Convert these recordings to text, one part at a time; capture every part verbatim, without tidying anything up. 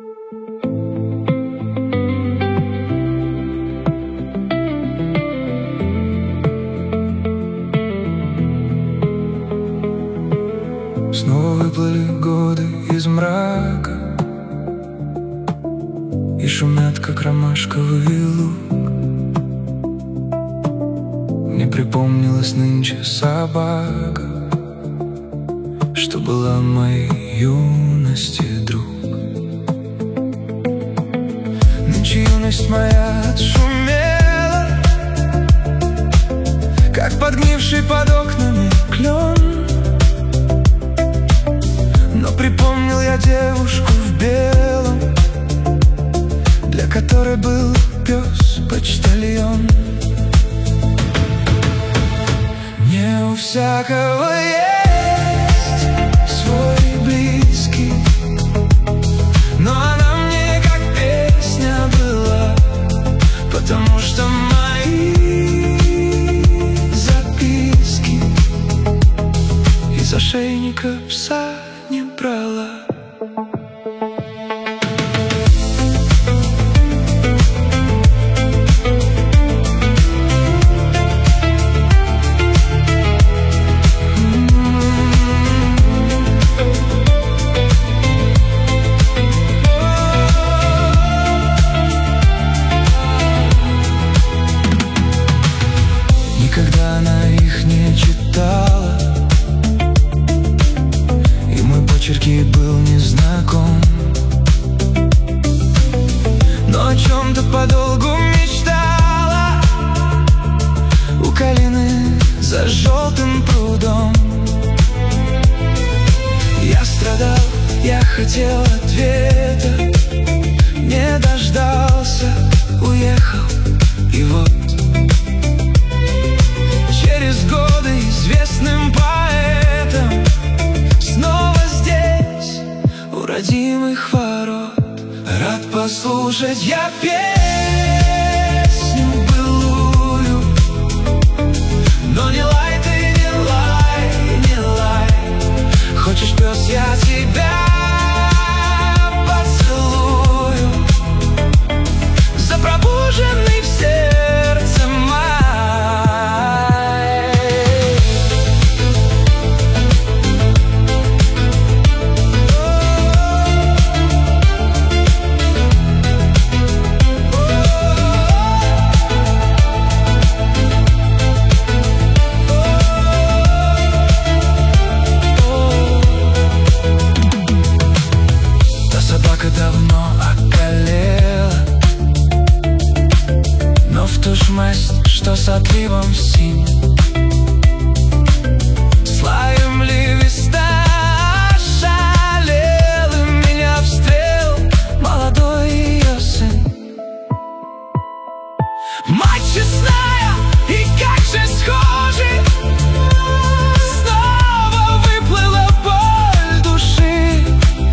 Снова выплыли годы из мрака и шумят, как ромашковый луг. Мне припомнилась нынче собака, что была моей юности друг. Нынче юность моя отшумела, как подгнивший под окнами клен. Но припомнил я девушку в белом, для которой был пес-почтальон. Не у всякого есть свой близкий, но она мне как песня была, потому что мои записки из ошейника пса не брала. Никогда она их не читала, и мой почерк ей был незнаком. Но о чем-то подолгу мечтала у калины за желтым прудом. Я страдал, я хотел ответа, не дождался, уехал, и вот через годы известным поэтом снова здесь, у родимых ворот. Рад послушать я песню былую, но не лай ты, не лай, не лай. Хочешь, пес, я тебя поцелую за пробуженный в сердце май. Давно околела, но в ту ж масть, что с отливом синь, слоем листа ошалел, и меня встрел молодой ее сын. Мать честная, и как же схожи, снова выплыла боль души.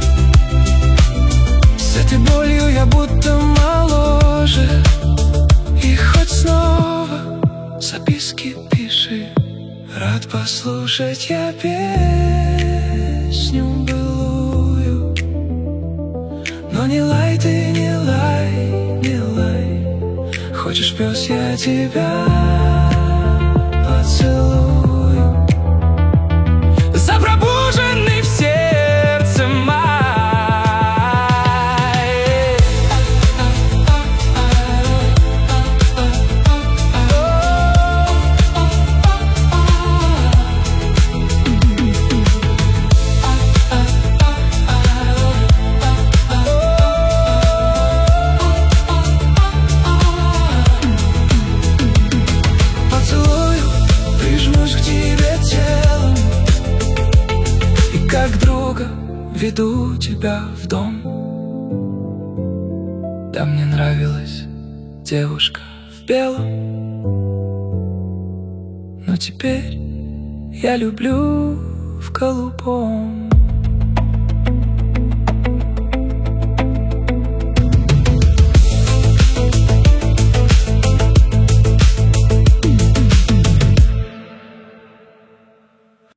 С этой болью я будто моложе, и хоть снова записки пиши. Рад послушать я песню былую, но не лай ты, не лай, не лай. Хочешь, пес, я тебя поцелую за пробуженный в сердце май. Как друга веду тебя в дом. Да, мне нравилась девушка в белом, но теперь я люблю в голубом.